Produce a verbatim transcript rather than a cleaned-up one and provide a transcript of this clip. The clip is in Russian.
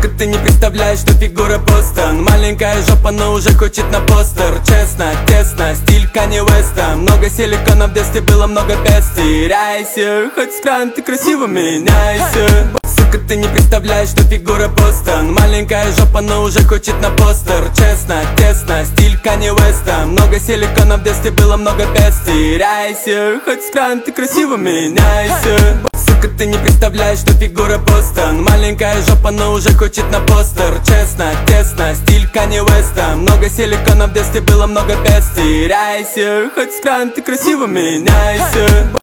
Сука, ты не представляешь, что фигура Бостон. Маленькая жопа, но уже хочет на постер. Честно, тесно, стиль Канье Уэста. Много силикона в детстве, было много пес. Теряйся, хоть с кран, ты красиво меняйся. Сука, ты не представляешь, что фигура Бостон. Маленькая жопа, но уже хочет на постер. Честно, тесно, стиль Канье Уэста. Много силикона в детстве, было много пес. Теряйся, хоть с кран, ты красиво меняйся. Сука, ты не представляешь, что фигура Бостон. Маленькая жопа, но уже хочет на постер. Честно, тесно, стиль Канье Уэста. Много силикона в детстве, было много пес. Теряйся, хоть с кран, ты красиво меняйся.